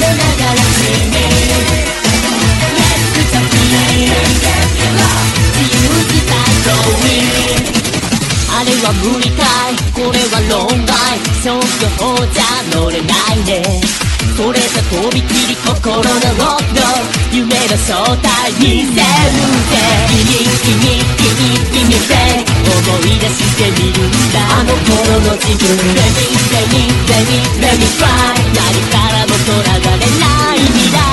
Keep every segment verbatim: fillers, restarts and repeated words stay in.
めながら君 Let's go free 自由自在 Going あれは無理かいこれは論外消去法じゃ乗れないねそれじゃとびきり心のロック夢の正体見せるぜ君君君君で思い出してみるんだあの頃の自分 Let me let me let me let me try 何からもとらがれない未来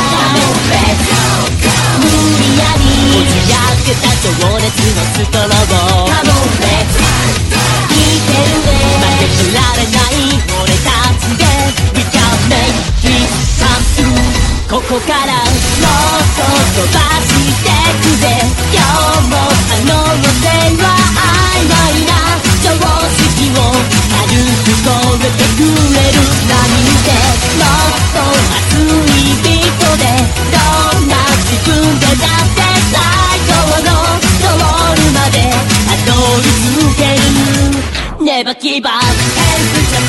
無理やりこじ開けた情熱のストロボ Come on let's ride 生きてるね負けられない俺たちで We can make dreams come true ここからもっと飛ばしてくぜ今日も可能性は曖昧な常識を軽く超えてくれる波でもっと熱いビートでどんな自分でだって最高のゴールまでたどり着ける Never give up Every time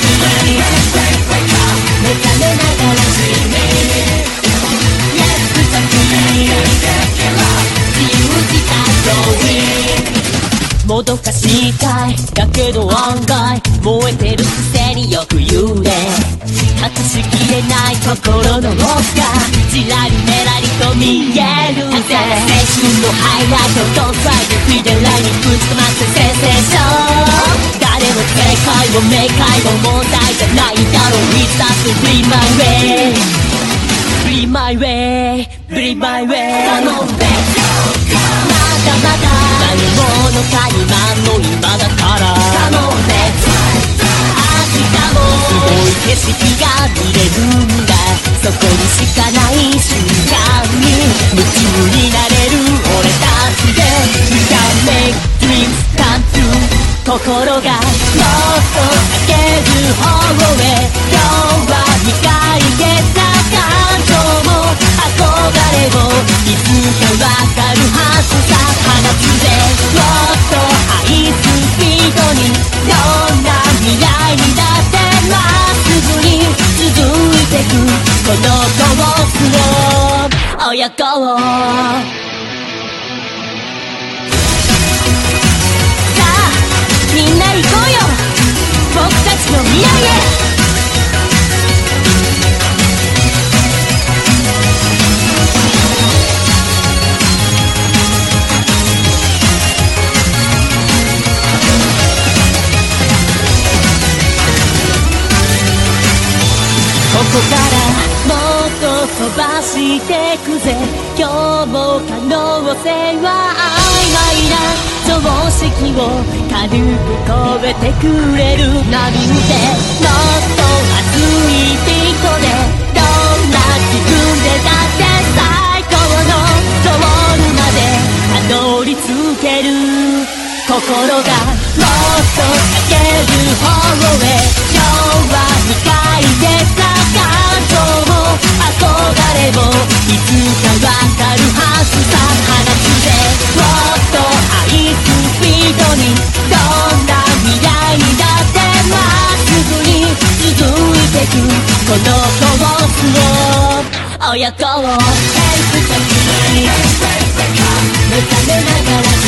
目覚めながら君 Let's do something 自由自在 Going もどかしいかいだけど案外燃えてるくせによく言うね隠しきれない心の奥がちらりめらりと見えるぜ青春のハイライトとフライでフィデライにぶちかまってセンセーション誰も正解を明快も問題じゃないだろう It's just free my way Free my way Free my way 頼んでまだまだ何者か今の今だから頼んで明日もすごい景色が見れるんだそこにしかない瞬間に夢中になれる俺たちで We can make dreams come true 心がもっとかける方へ今日は磨いてた感情も憧れもいつかわかるはずさ放つぜもっとハイスピードにどんな未来にだってまっすぐに続いてくこのコースを親子をみんな行こうよ僕たちの未来へここからもっと飛ばしてくぜ今日も可能性は曖昧な常識を軽く超えてくれる波でもっと熱いビートでどんな気分でだって最高のゴールまでたどり着ける心がもっとかける方へ今日は磨いてた感情も憧れもいつかわかるはずさ放つぜもっとハイスピードにどんな未来にだってまっすぐに続いてくこのコースを親子を Hey, 目覚めながら